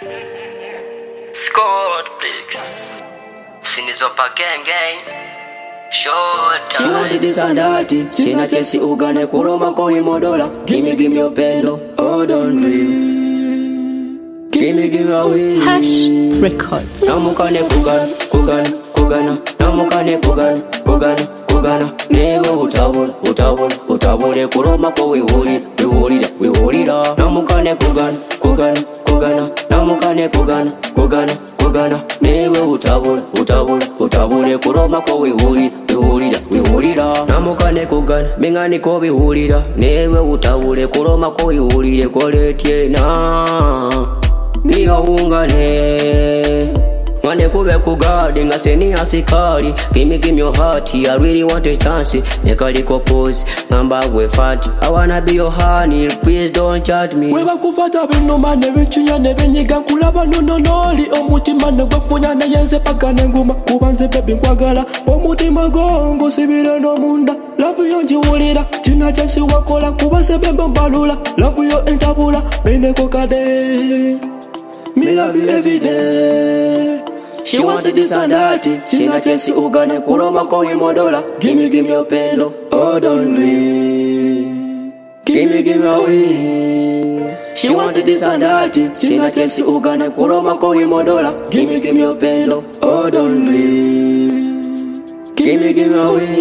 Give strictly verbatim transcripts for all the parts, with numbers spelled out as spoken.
Scott Blix Sinizopa gang gang Short She wanted this and that. She not chesi ugane kuroma ko imodola. Gimme gimme your pendo. Oh don't breathe. Gimme gimme away. Hash Records. Namukane kugana kugana kugana. Namukane kugana kugana kugana. Newe utabula utabula utabule kuroma ko wihuri wihuri wihuri la. Namukane kugana kugana kugana. Namukane kugana kugana kugana. Newe utabula utabula utabule kuroma ko wihuri wihuri wihuri la. Namukane kugana mingani ko wihuri newe utabule kuroma ko wihuri koletie na. Niyo ungane Mwane kube kugadi ngaseni asikari. Gimme gimme your heart, I really want a chance. Make a little pose, ngamba we fat. I wanna be your honey, please don't chat me. Weba kufata bino mane wichinya nebe nyiga kulaba no no no li omutima negwefunya na yenze paka nenguma kubanze baby nkwagala omutima gongo sibire no munda. Love yo njiwulira china chasi wakola kubanze bembo mbalula. Love yo entabula bene kokade. Me love you every day. She wanted this and that. She not chesi ugane kuroma ko imodola. Gimme gimme your pendo. Oh don't leave. Gimme gimme away. She wanted this and that. She not chesi ugane kuroma ko imodola. Gimme gimme your pendo. Oh don't leave. Gimme gimme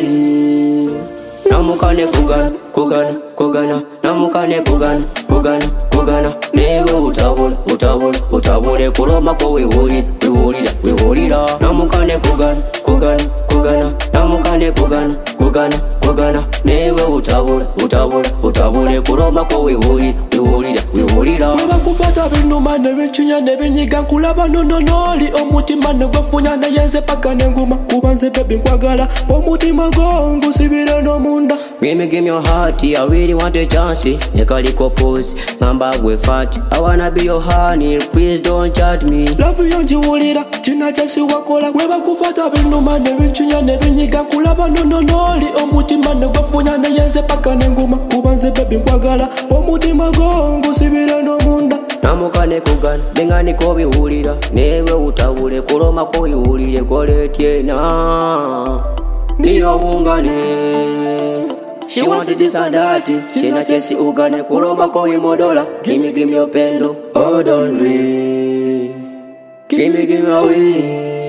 away. Namukane kugana kugana kugana. Namukane kugana kugana kugana. Newe utabula utabula utabule kuroma ko wihuri wihuri wihuri la. Namukane kugana kugana kugana. Namukane kugana kugana kugana. Newe utabula utabula utabule kuroma ko wihuri wihuri wihuri la. Weba kufata bino mane wichinya nebe nyiga kulaba no no no li omutima negwefunya na yenze paka nenguma kubanze baby nkwagala omutima gongo sibire no munda. Gimme gimme your heart, I really want a chance. Make a little pose, ngamba we fat. I wanna be your honey, please don't chat me. Love yo njiwulira china chasi wakola. Weba kufata bino mane wichinya nebe nyiga kulaba no no no li omutima negwefunya na yenze paka nenguma kubanze baby nkwagala omutima gongo sibire no munda. Namukane kugana mingani ko bihulira newe utabule kuroma ko ihulire koletie na. Niyo ungane. She wanted this and that. She not chesi ugane kuroma ko imodola. Gimme gimme your pendo. Oh don't leave. Gimme gimme away.